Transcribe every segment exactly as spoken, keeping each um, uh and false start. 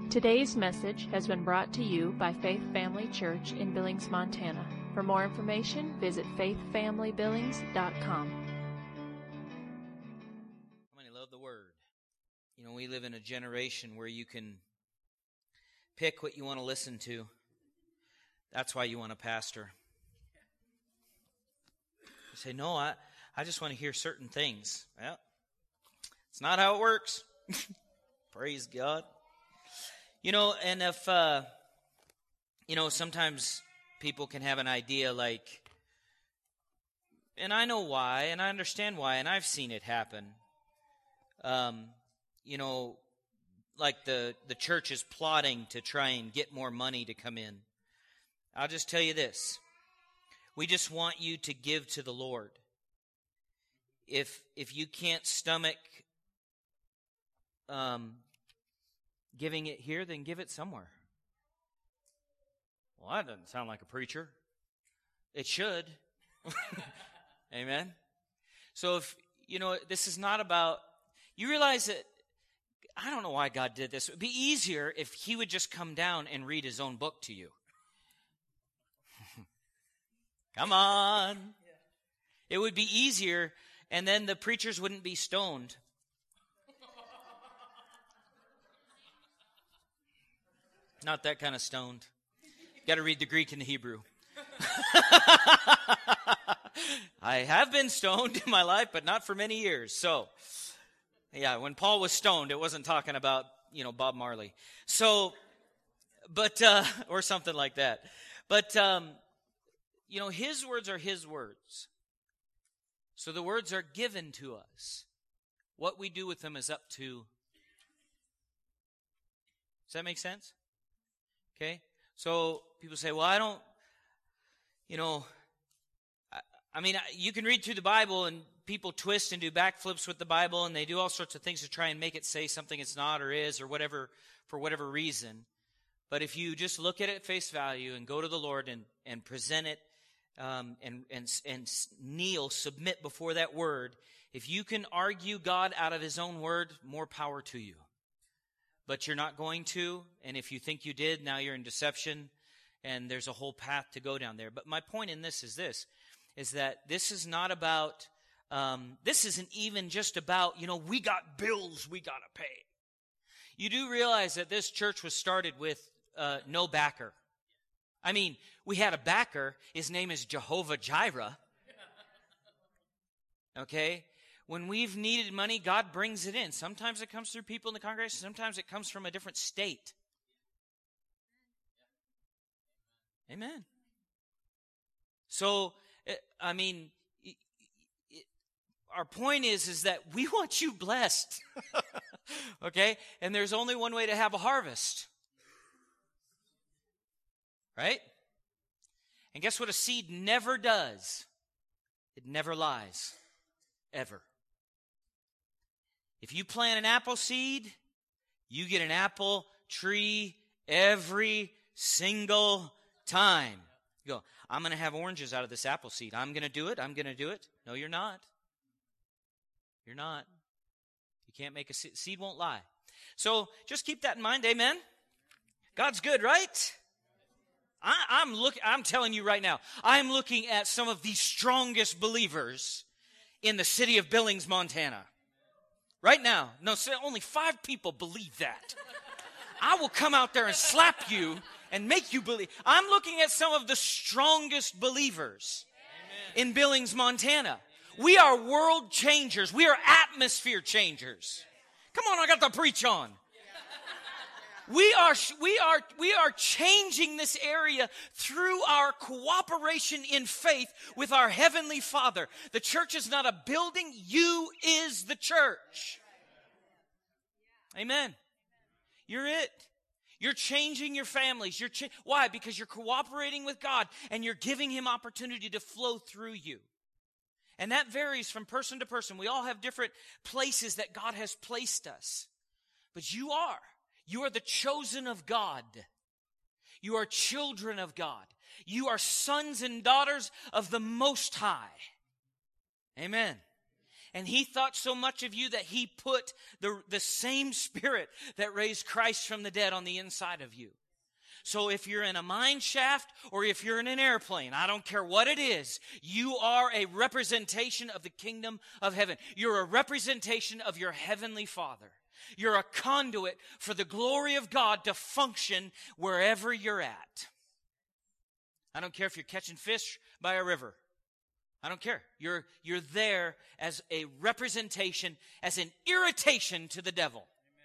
Today's message has been brought to you by Faith Family Church in Billings, Montana. For more information, visit faith family billings dot com. How many love the Word? You know, we live in a generation where you can pick what you want to listen to. That's why you want a pastor. You say, no, I, I just want to hear certain things. Well, it's not how it works. Praise God. You know, and if, uh, you know, sometimes people can have an idea like, and I know why, and I understand why, and I've seen it happen. Um, you know, like the, the church is plotting to try and get more money to come in. I'll just tell you this. We just want you to give to the Lord. If if you can't stomach um, giving it here, then give it somewhere. Well, that doesn't sound like a preacher. It should. Amen. So if, you know, this is not about, you realize that, I don't know why God did this. It would be easier if he would just come down and read his own book to you. Come on. It would be easier, and then the preachers wouldn't be stoned. Not that kind of stoned. You got to read the Greek and the Hebrew. I have been stoned in my life, but not for many years. So, yeah, when Paul was stoned, it wasn't talking about, you know, Bob Marley. So, but, uh, or something like that. But, um, you know, his words are his words. So the words are given to us. What we do with them is up to. Does that make sense? Okay. So people say, well, I don't, you know, I, I mean, you can read through the Bible and people twist and do backflips with the Bible and they do all sorts of things to try and make it say something it's not or is or whatever, for whatever reason. But if you just look at it at face value and go to the Lord and, and present it um, and, and, and kneel, submit before that word, if you can argue God out of his own word, more power to you. But you're not going to, and if you think you did, now you're in deception, and there's a whole path to go down there. But my point in this is this, is that this is not about, um, this isn't even just about, you know, we got bills we got to pay. You do realize that this church was started with uh, no backer. I mean, we had a backer. His name is Jehovah Jireh. Okay? When we've needed money, God brings it in. Sometimes it comes through people in the congregation. Sometimes it comes from a different state. Amen. So, I mean, it, it, our point is, is that we want you blessed. Okay? And there's only one way to have a harvest. Right? And guess what a seed never does? It never lies. Ever. If you plant an apple seed, you get an apple tree every single time. You go, I'm going to have oranges out of this apple seed. I'm going to do it. I'm going to do it. No, you're not. You're not. You can't make a seed. Seed won't lie. So just keep that in mind. Amen. God's good, right? I, I'm look. I'm telling you right now, I'm looking at some of the strongest believers in the city of Billings, Montana. Right now. No, only five people believe that. I will come out there and slap you and make you believe. I'm looking at some of the strongest believers Amen. In Billings, Montana. We are world changers. We are atmosphere changers. Come on, I got to preach on. We are, we are, we are changing this area through our cooperation in faith with our Heavenly Father. The church is not a building. You is the church. Amen. You're it. You're changing your families. You're cha- Why? Because you're cooperating with God and you're giving Him opportunity to flow through you. And that varies from person to person. We all have different places that God has placed us. But you are. You are the chosen of God. You are children of God. You are sons and daughters of the Most High. Amen. And he thought so much of you that he put the, the same Spirit that raised Christ from the dead on the inside of you. So if you're in a mine shaft or if you're in an airplane, I don't care what it is, you are a representation of the kingdom of heaven. You're a representation of your heavenly Father. You're a conduit for the glory of God to function wherever you're at. I don't care if you're catching fish by a river. I don't care. You're, you're there as a representation, as an irritation to the devil.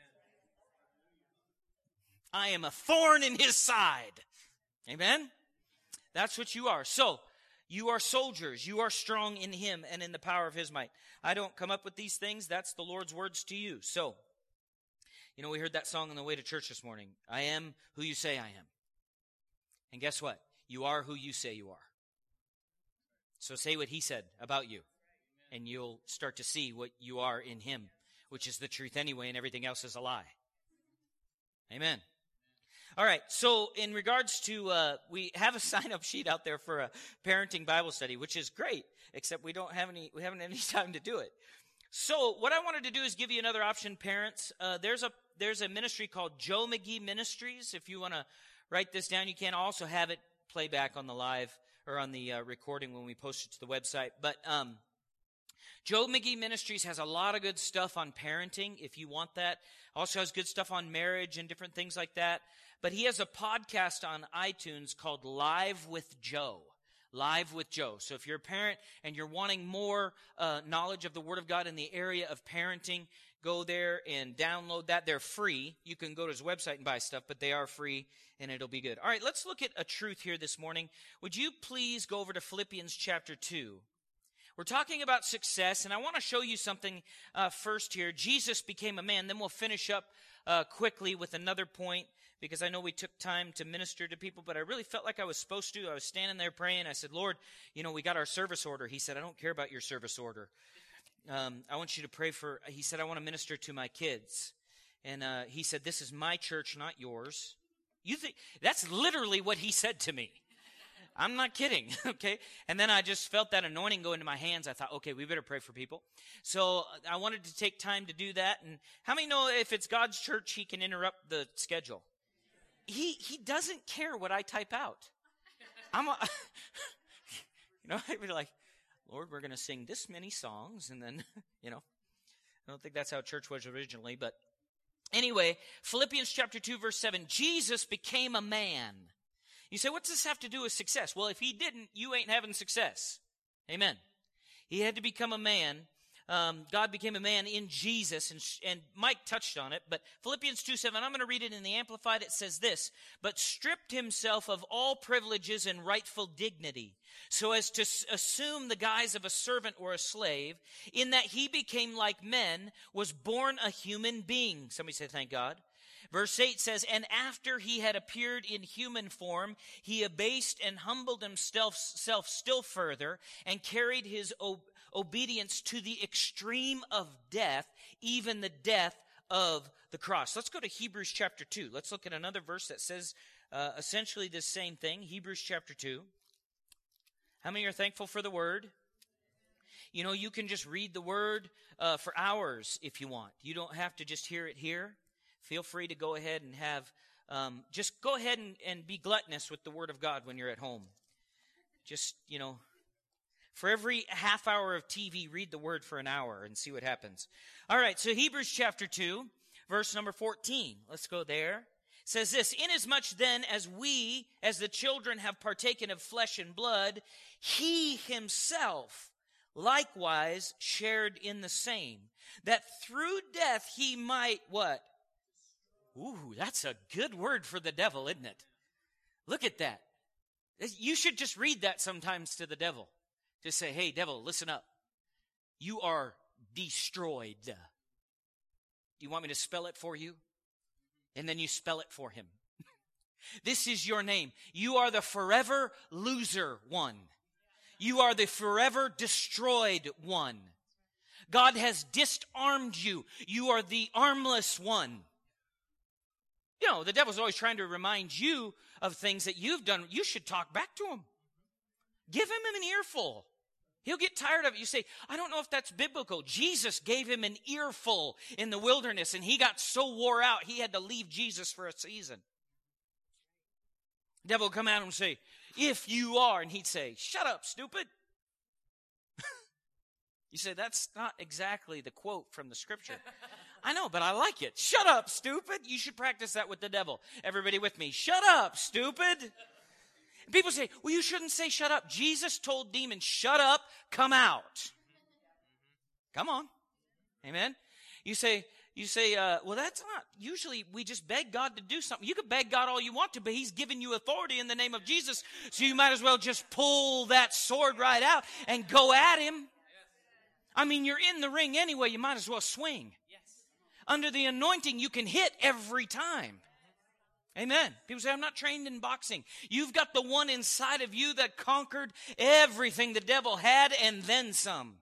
I am a thorn in his side. Amen? That's what you are. So, you are soldiers. You are strong in him and in the power of his might. I don't come up with these things. That's the Lord's words to you. So, you know, we heard that song on the way to church this morning. I am who you say I am. And guess what? You are who you say you are. So say what he said about you. And you'll start to see what you are in him, which is the truth anyway, and everything else is a lie. Amen. All right, so in regards to, uh, we have a sign-up sheet out there for a parenting Bible study, which is great, except we don't have any, we haven't any time to do it. So what I wanted to do is give you another option, parents. Uh, there's a there's a ministry called Joe McGee Ministries. If you want to write this down, you can also have it play back on the live or on the uh, recording when we post it to the website. But um, Joe McGee Ministries has a lot of good stuff on parenting, if you want that. Also has good stuff on marriage and different things like that. But he has a podcast on iTunes called Live with Joe. Live with Joe. So if you're a parent and you're wanting more uh, knowledge of the Word of God in the area of parenting, go there and download that. They're free. You can go to his website and buy stuff, but they are free, and it'll be good. All right, let's look at a truth here this morning. Would you please go over to Philippians chapter two? We're talking about success, and I want to show you something uh, first here. Jesus became a man. Then we'll finish up uh, quickly with another point, because I know we took time to minister to people, but I really felt like I was supposed to. I was standing there praying. I said, Lord, you know, we got our service order. He said, I don't care about your service order. Um, I want you to pray for, he said, I want to minister to my kids. And uh, he said, this is my church, not yours. You think that's literally what he said to me. I'm not kidding, okay? And then I just felt that anointing go into my hands. I thought, okay, we better pray for people. So I wanted to take time to do that. And how many know if it's God's church, he can interrupt the schedule? He he doesn't care what I type out. I'm a, you know, I'd be like, Lord, we're going to sing this many songs. And then, you know, I don't think that's how church was originally. But anyway, Philippians chapter two, verse seven, Jesus became a man. You say, what does this have to do with success? Well, if he didn't, you ain't having success. Amen. He had to become a man. Um, God became a man in Jesus, and, and Mike touched on it, but Philippians two seven, I'm going to read it in the Amplified. It says this, but stripped himself of all privileges and rightful dignity, so as to s- assume the guise of a servant or a slave, in that he became like men, was born a human being. Somebody say, thank God. Verse eight says, and after he had appeared in human form, he abased and humbled himself self still further, and carried his ob- obedience to the extreme of death, even the death of the cross. Let's go to Hebrews chapter two. Let's look at another verse that says uh, essentially the same thing. Hebrews chapter two. How many are thankful for the Word? You know, you can just read the Word uh, for hours if you want. You don't have to just hear it here. Feel free to go ahead and have, um, just go ahead and, and be gluttonous with the Word of God when you're at home. Just, you know, for every half hour of T V, read the Word for an hour and see what happens. All right, so Hebrews chapter two, verse number fourteen. Let's go there. It says this, inasmuch then as we, as the children, have partaken of flesh and blood, he himself likewise shared in the same, that through death he might, what? Ooh, that's a good word for the devil, isn't it? Look at that. You should just read that sometimes to the devil. Just say, hey, devil, listen up. You are destroyed. Do you want me to spell it for you? And then you spell it for him. This is your name. You are the forever loser one. You are the forever destroyed one. God has disarmed you. You are the armless one. You know, the devil's always trying to remind you of things that you've done. You should talk back to him. Give him an earful. He'll get tired of it. You say, I don't know if that's biblical. Jesus gave him an earful in the wilderness, and he got so wore out, he had to leave Jesus for a season. The devil will come at him and say, if you are, and he'd say, shut up, stupid. You say, that's not exactly the quote from the scripture. I know, but I like it. Shut up, stupid. You should practice that with the devil. Everybody with me. Shut up, stupid. And people say, well, you shouldn't say shut up. Jesus told demons, shut up, come out. Come on. Amen. You say, you say, uh, well, that's not, usually we just beg God to do something. You can beg God all you want to, but he's given you authority in the name of Jesus. So you might as well just pull that sword right out and go at him. I mean, you're in the ring anyway. You might as well swing. Yes. Under the anointing, you can hit every time. Amen. People say, I'm not trained in boxing. You've got the one inside of you that conquered everything the devil had and then some.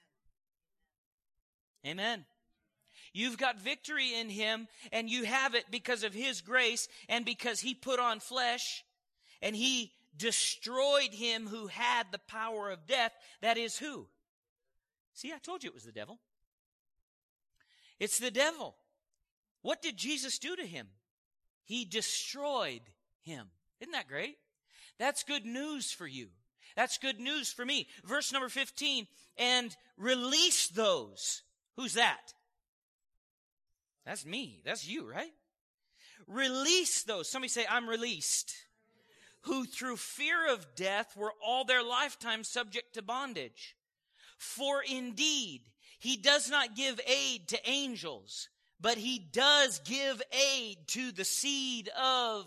Amen. You've got victory in him, and you have it because of his grace and because he put on flesh and he destroyed him who had the power of death. That is who? See, I told you it was the devil. It's the devil. What did Jesus do to him? He destroyed him. Isn't that great? That's good news for you. That's good news for me. Verse number fifteen, and release those. Who's that? That's me. That's you, right? Release those. Somebody say, I'm released. Who through fear of death were all their lifetime subject to bondage. For indeed, he does not give aid to angels, but he does give aid to the seed of...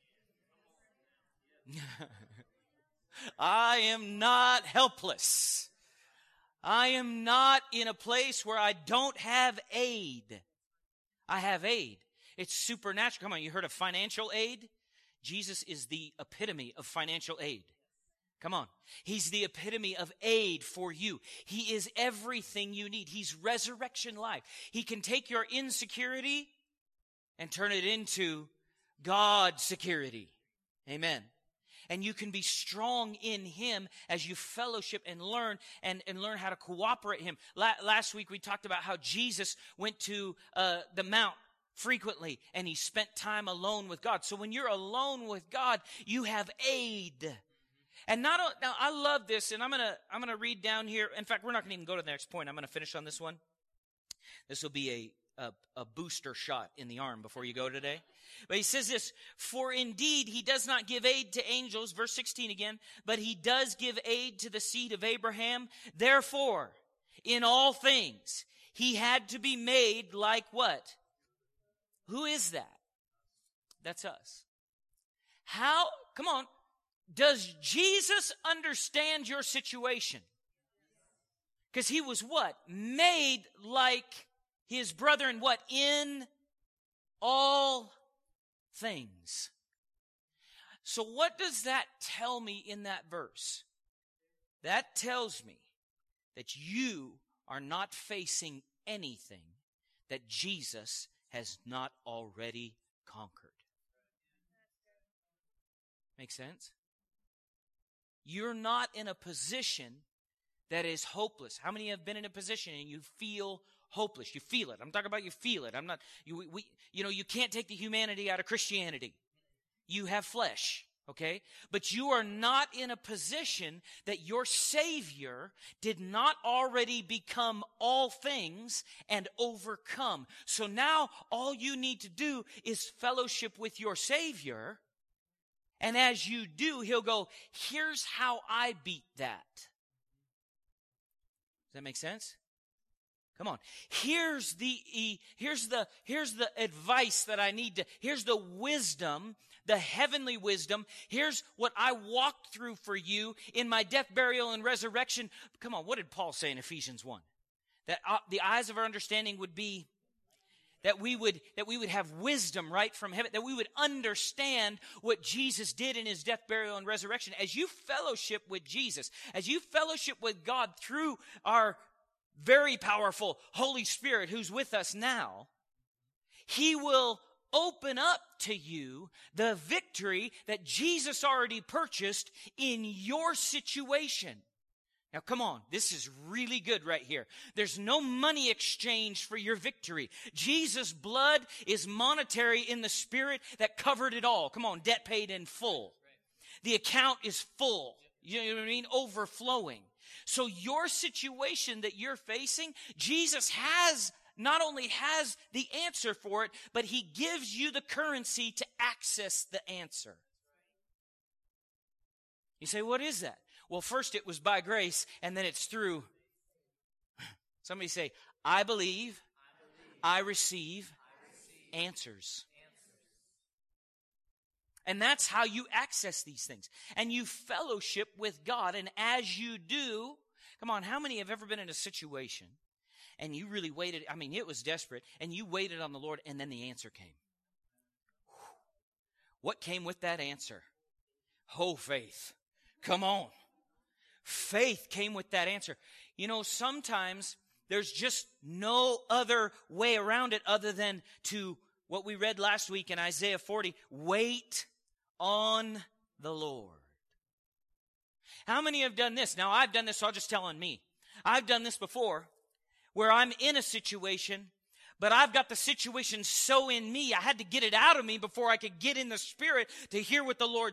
I am not helpless. I am not in a place where I don't have aid. I have aid. It's supernatural. Come on, you heard of financial aid? Jesus is the epitome of financial aid. Come on. He's the epitome of aid for you. He is everything you need. He's resurrection life. He can take your insecurity and turn it into God's security. Amen. And you can be strong in him as you fellowship and learn and, and learn how to cooperate him. La- last week we talked about how Jesus went to uh, the mount frequently and he spent time alone with God. So when you're alone with God, you have aid. And not now, I love this, and I'm gonna I'm gonna read down here. In fact, we're not gonna even go to the next point. I'm gonna finish on this one. This will be a, a a booster shot in the arm before you go today. But he says this: for indeed he does not give aid to angels, verse sixteen again, but he does give aid to the seed of Abraham. Therefore, in all things he had to be made like what? Who is that? That's us. How? Come on. Does Jesus understand your situation? Because he was what? Made like his brethren, what? In all things. So what does that tell me in that verse? That tells me that you are not facing anything that Jesus has not already conquered. Make sense? You're not in a position that is hopeless. How many have been in a position and you feel hopeless? You feel it. I'm talking about you feel it. I'm not, you, we, you know, you can't take the humanity out of Christianity. You have flesh, okay? But you are not in a position that your Savior did not already become all things and overcome. So now all you need to do is fellowship with your Savior. And as you do, he'll go, here's how I beat that. Does that make sense? Come on. Here's the, here's the, here's the advice that I need to, here's the wisdom, the heavenly wisdom. Here's what I walked through for you in my death, burial, and resurrection. Come on. What did Paul say in Ephesians one? That uh, the eyes of our understanding would be That we would that we would have wisdom right from heaven, that we would understand what Jesus did in his death, burial, and resurrection. As you fellowship with Jesus, as you fellowship with God through our very powerful Holy Spirit who's with us now, he will open up to you the victory that Jesus already purchased in your situation. Now, come on. This is really good right here. There's no money exchange for your victory. Jesus' blood is monetary in the spirit that covered it all. Come on, debt paid in full. The account is full. You know what I mean? Overflowing. So your situation that you're facing, Jesus has, not only has the answer for it, but he gives you the currency to access the answer. You say, what is that? Well, first it was by grace, and then it's through. Somebody say, I believe, I receive answers. And that's how you access these things. And you fellowship with God. And as you do, come on, how many have ever been in a situation and you really waited? I mean, it was desperate. And you waited on the Lord and then the answer came. What came with that answer? Oh, faith. Come on. Faith came with that answer. You know, sometimes there's just no other way around it other than to what we read last week in Isaiah forty, wait on the Lord. How many have done this? Now, I've done this, so I'll just tell on me. I've done this before where I'm in a situation, but I've got the situation so in me, I had to get it out of me before I could get in the spirit to hear what the Lord,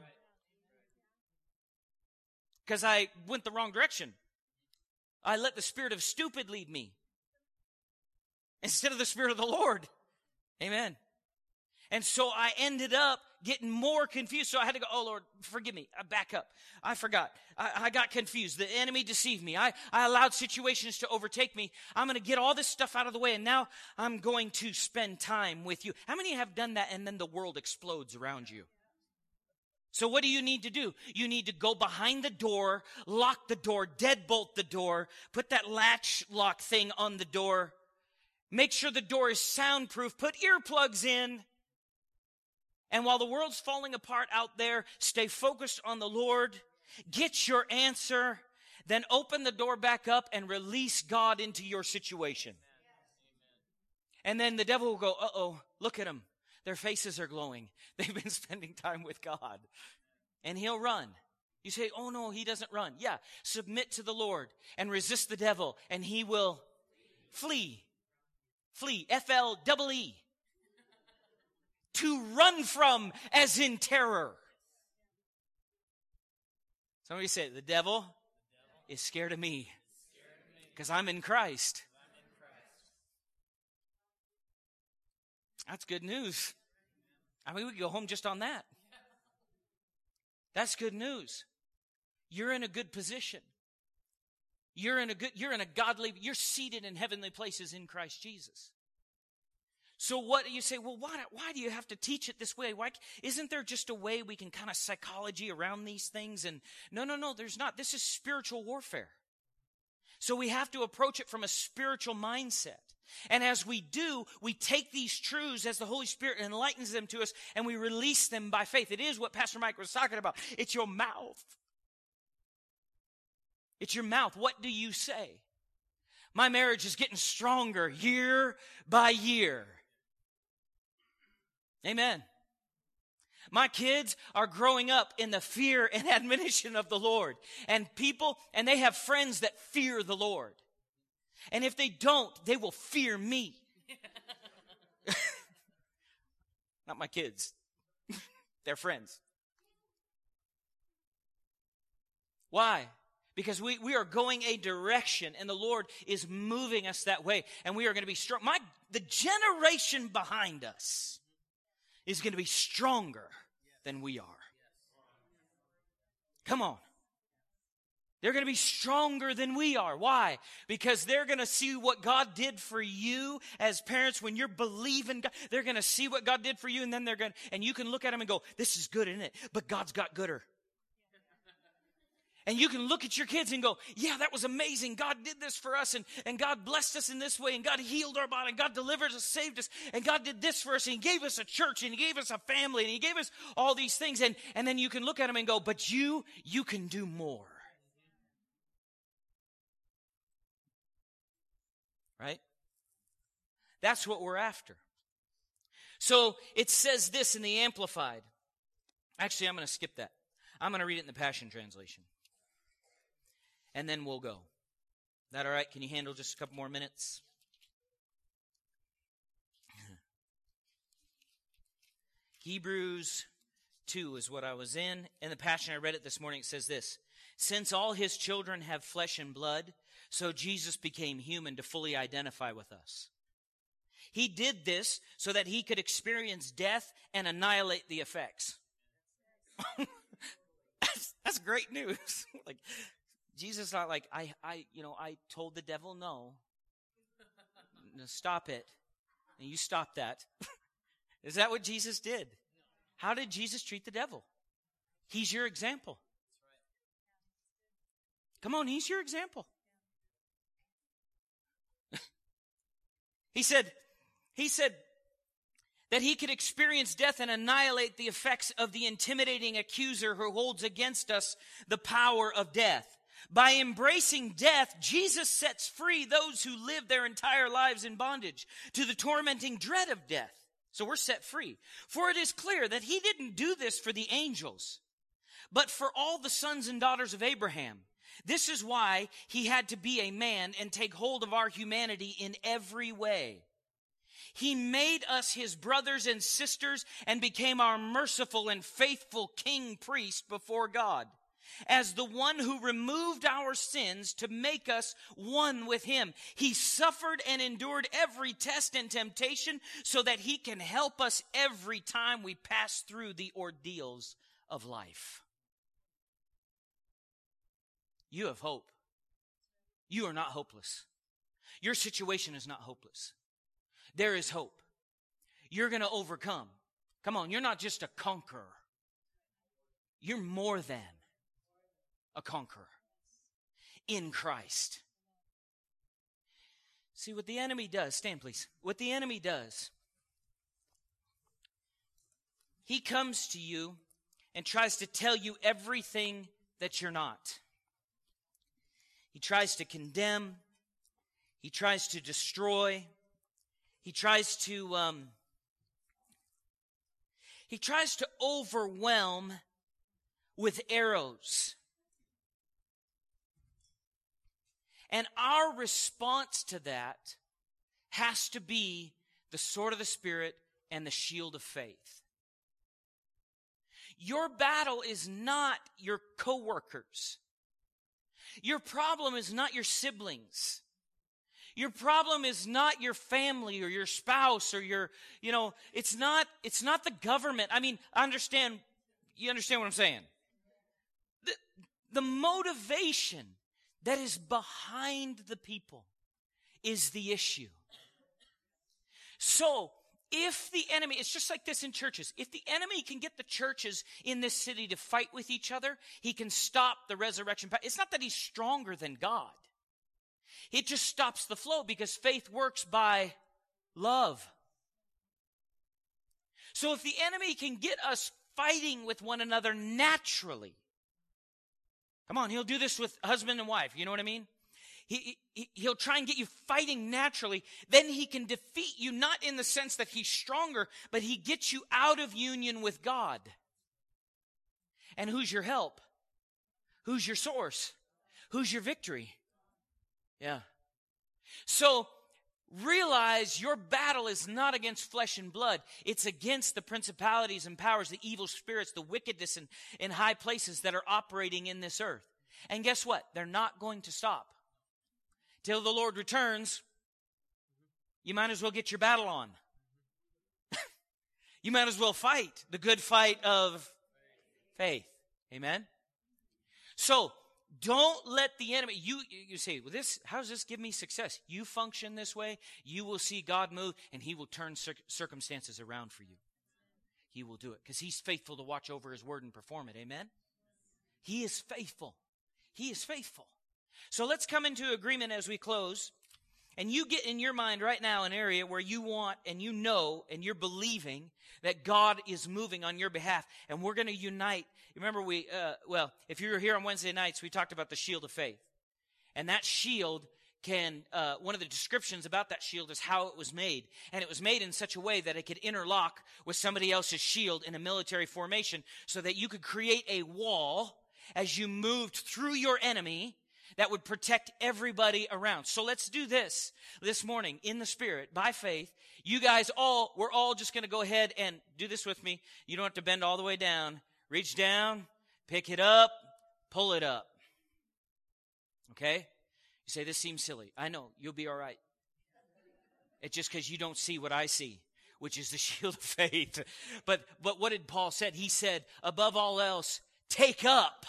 because I went the wrong direction. I let the spirit of stupid lead me instead of the spirit of the Lord. Amen. And so I ended up getting more confused. So I had to go, oh, Lord, forgive me. I back up. I forgot. I, I got confused. The enemy deceived me. I, I allowed situations to overtake me. I'm going to get all this stuff out of the way, and now I'm going to spend time with you. How many have done that, and then the world explodes around you? So what do you need to do? You need to go behind the door, lock the door, deadbolt the door, put that latch lock thing on the door, make sure the door is soundproof, put earplugs in. And while the world's falling apart out there, stay focused on the Lord, get your answer, then open the door back up and release God into your situation. And then the devil will go, uh-oh, look at them. Their faces are glowing. They've been spending time with God. And he'll run. You say, oh no, he doesn't run. Yeah, submit to the Lord and resist the devil, and he will flee. Flee, F L E E. To run from, as in terror. Somebody say, the devil is scared of me because I'm in Christ. That's good news. I mean, we could go home just on that. That's good news. You're in a good position. You're in a good, you're in a godly, you're seated in heavenly places in Christ Jesus. So what you say, well, why, why do you have to teach it this way? Why, isn't there just a way we can kind of psychology around these things? And no, no, no, there's not. This is spiritual warfare. So we have to approach it from a spiritual mindset. And as we do, we take these truths as the Holy Spirit enlightens them to us, and we release them by faith. It is what Pastor Mike was talking about. It's your mouth. It's your mouth. What do you say? My marriage is getting stronger year by year. Amen. My kids are growing up in the fear and admonition of the Lord. And people, and they have friends that fear the Lord. And if they don't, they will fear me. Not my kids. They're friends. Why? Because we, we are going a direction, and the Lord is moving us that way. And we are going to be strong. My, the generation behind us is going to be stronger than we are. Come on. They're going to be stronger than we are. Why? Because they're going to see what God did for you as parents when you're believing God. They're going to see what God did for you, and then they're going to, and you can look at them and go, this is good, isn't it? But God's got gooder. And you can look at your kids and go, yeah, that was amazing. God did this for us, and, and God blessed us in this way, and God healed our body, and God delivered us, saved us, and God did this for us, and He gave us a church, and He gave us a family, and He gave us all these things. And, and then you can look at them and go, but you, you can do more. Right? That's what we're after. So it says this in the Amplified. Actually, I'm going to skip that. I'm going to read it in the Passion Translation. and then we'll go. Is that all right? Can you handle just a couple more minutes? Hebrews two is what I was in. In the Passion, I read it this morning. It says this: since all his children have flesh and blood, so Jesus became human to fully identify with us. He did this so that he could experience death and annihilate the effects. that's, that's great news. Like, Jesus not like, I, I, you know, I told the devil no. No, stop it. And you stop that. Is that what Jesus did? How did Jesus treat the devil? He's your example. Come on, he's your example. He said, he said that he could experience death and annihilate the effects of the intimidating accuser who holds against us the power of death. By embracing death, Jesus sets free those who live their entire lives in bondage to the tormenting dread of death. So we're set free. For it is clear that he didn't do this for the angels, but for all the sons and daughters of Abraham. This is why he had to be a man and take hold of our humanity in every way. He made us his brothers and sisters and became our merciful and faithful king priest before God, as the one who removed our sins to make us one with him. He suffered and endured every test and temptation so that he can help us every time we pass through the ordeals of life. You have hope. You are not hopeless. Your situation is not hopeless. There is hope. You're going to overcome. Come on, you're not just a conqueror. You're more than a conqueror in Christ. See what the enemy does. Stand, please. What the enemy does, he comes to you and tries to tell you everything that you're not. He tries to condemn. He tries to destroy. He tries to um, he tries to overwhelm with arrows. And our response to that has to be the sword of the Spirit and the shield of faith. Your battle is not your coworkers. Your problem is not your siblings. Your problem is not your family or your spouse or your, you know, it's not, it's not the government. I mean, I understand, you understand what I'm saying? The, the motivation that is behind the people is the issue. So, if the enemy, it's just like this in churches. If the enemy can get the churches in this city to fight with each other, he can stop the resurrection power. It's not that he's stronger than God. It just stops the flow because faith works by love. So if the enemy can get us fighting with one another naturally, come on, he'll do this with husband and wife. You know what I mean? He, he, he'll try and get you fighting naturally. Then he can defeat you, not in the sense that he's stronger, but he gets you out of union with God. And who's your help? Who's your source? Who's your victory? Yeah. So realize your battle is not against flesh and blood. It's against the principalities and powers, the evil spirits, the wickedness in, in high places that are operating in this earth. And guess what? They're not going to stop. Till the Lord returns, you might as well get your battle on. You might as well fight the good fight of faith. Amen? So, don't let the enemy, you you say, well, this, how does this give me success? You function this way, you will see God move, and he will turn cir- circumstances around for you. He will do it, because he's faithful to watch over his word and perform it. Amen? He is faithful. He is faithful. So let's come into agreement as we close. And you get in your mind right now an area where you want and you know and you're believing that God is moving on your behalf. And we're going to unite. Remember, we, uh, well, if you were here on Wednesday nights, we talked about the shield of faith. And that shield can, uh, one of the descriptions about that shield is how it was made. And it was made in such a way that it could interlock with somebody else's shield in a military formation so that you could create a wall as you moved through your enemy that would protect everybody around. So let's do this this morning in the Spirit, by faith. You guys all, we're all just going to go ahead and do this with me. You don't have to bend all the way down. Reach down, pick it up, pull it up. Okay? You say, this seems silly. I know, you'll be all right. It's just because you don't see what I see, which is the shield of faith. But, but what did Paul say? He said, above all else, take up.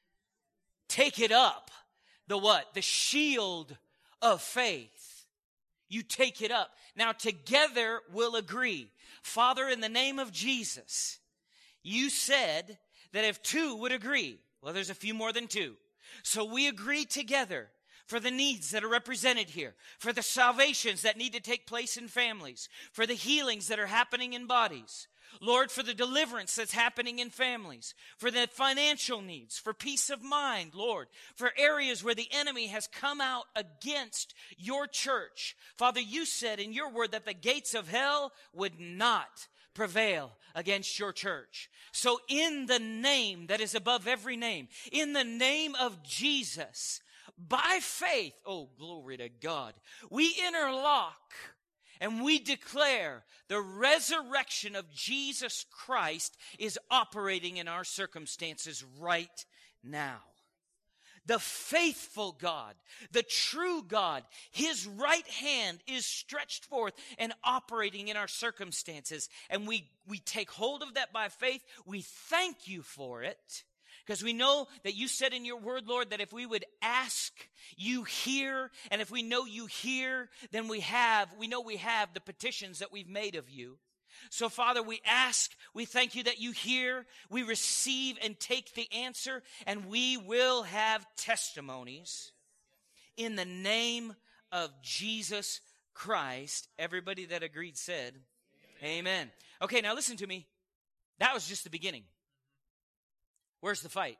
Take it up. The what? The shield of faith. You take it up. Now together we'll agree. Father, in the name of Jesus, you said that if two would agree, well, there's a few more than two. So we agree together for the needs that are represented here, for the salvations that need to take place in families, for the healings that are happening in bodies. Lord, for the deliverance that's happening in families, for the financial needs, for peace of mind, Lord, for areas where the enemy has come out against your church. Father, you said in your word that the gates of hell would not prevail against your church. So in the name that is above every name, in the name of Jesus, by faith, oh, glory to God, we interlock and we declare the resurrection of Jesus Christ is operating in our circumstances right now. The faithful God, the true God, His right hand is stretched forth and operating in our circumstances. And we, we take hold of that by faith. We thank you for it. Because we know that you said in your word, Lord, that if we would ask, you hear. And if we know you hear, then we have, we know we have the petitions that we've made of you. So, Father, we ask, we thank you that you hear, we receive and take the answer, and we will have testimonies in the name of Jesus Christ. Everybody that agreed said, amen. Amen. Okay, now listen to me. That was just the beginning. Where's the fight?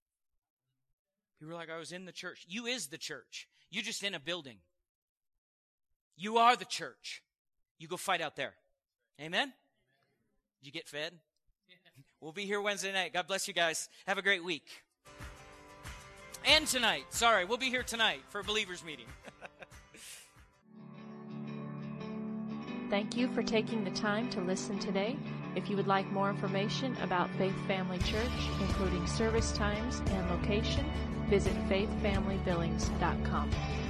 People were like, I was in the church. You is the church. You're just in a building. You are the church. You go fight out there. Amen? Did you get fed? We'll be here Wednesday night. God bless you guys. Have a great week. And tonight. Sorry, we'll be here tonight for a believers meeting. Thank you for taking the time to listen today. If you would like more information about Faith Family Church, including service times and location, visit faith family billings dot com.